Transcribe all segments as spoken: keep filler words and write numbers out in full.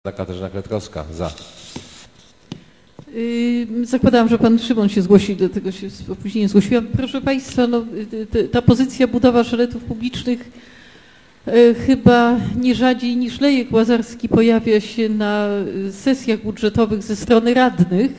Katarzyna Kretkowska. Za. Zakładałam, że pan Szymon się zgłosi, dlatego się później zgłosiłam. Proszę państwa, no, ta pozycja budowa szaleków publicznych chyba nie rzadziej niż lejek łazarski pojawia się na sesjach budżetowych ze strony radnych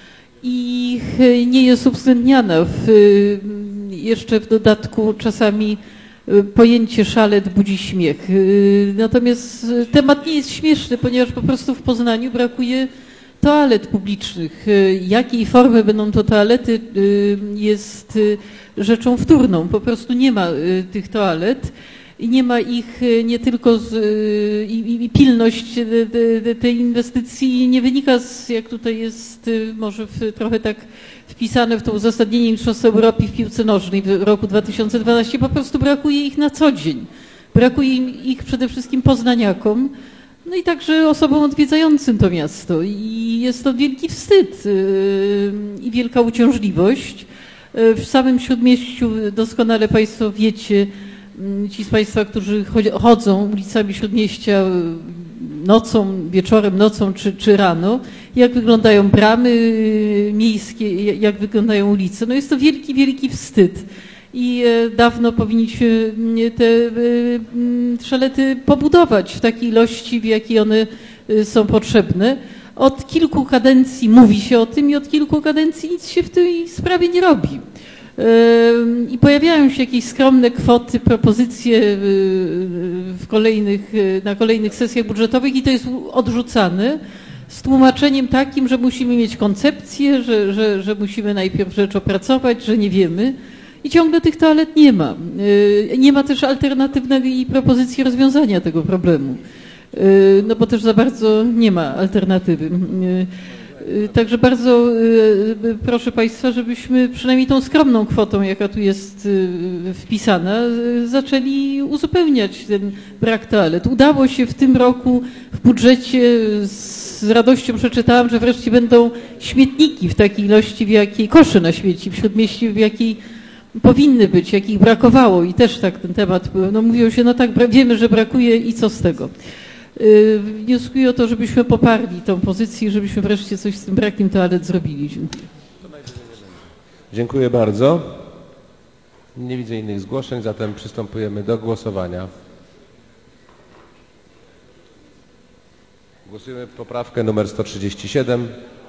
i nie jest uwzględniana. W, jeszcze w dodatku czasami pojęcie szalet budzi śmiech. Natomiast temat nie jest śmieszny, ponieważ po prostu w Poznaniu brakuje toalet publicznych. Jakiej formy będą to toalety, jest rzeczą wtórną. Po prostu nie ma tych toalet i nie ma ich nie tylko z, i, i pilność tej inwestycji nie wynika z, jak tutaj jest może w, trochę tak wpisane w to uzasadnienie Mistrzostw Europy w piłce nożnej w roku dwa tysiące dwunastym, po prostu brakuje ich na co dzień. Brakuje ich przede wszystkim poznaniakom, no i także osobom odwiedzającym to miasto. I jest to wielki wstyd i wielka uciążliwość. W samym Śródmieściu doskonale państwo wiecie, ci z państwa, którzy chodzą ulicami Śródmieścia nocą, wieczorem, nocą czy, czy rano, jak wyglądają bramy miejskie, jak wyglądają ulice. No jest to wielki, wielki wstyd. I dawno powinniśmy te szalety pobudować w takiej ilości, w jakiej one są potrzebne. Od kilku kadencji mówi się o tym i od kilku kadencji nic się w tej sprawie nie robi. I pojawiają się jakieś skromne kwoty, propozycje w kolejnych, na kolejnych sesjach budżetowych i to jest odrzucane z tłumaczeniem takim, że musimy mieć koncepcję, że, że, że musimy najpierw rzecz opracować, że nie wiemy. I ciągle tych toalet nie ma. Nie ma też alternatywnej propozycji rozwiązania tego problemu. No bo też za bardzo nie ma alternatywy. Także bardzo proszę państwa, żebyśmy przynajmniej tą skromną kwotą, jaka tu jest wpisana, zaczęli uzupełniać ten brak toalet. Udało się w tym roku w budżecie, z radością przeczytałam, że wreszcie będą śmietniki w takiej ilości, w jakiej kosze na śmieci w Śródmieściu, w jakiej powinny być, jakich brakowało i też tak ten temat, no mówiło się, no tak, wiemy, że brakuje i co z tego. Yy, wnioskuję o to, żebyśmy poparli tą pozycję, żebyśmy wreszcie coś z tym brakiem toalet zrobili. Dziękuję. Dziękuję bardzo. Nie widzę innych zgłoszeń, zatem przystępujemy do głosowania. Głosujemy poprawkę numer sto trzydzieści siedem.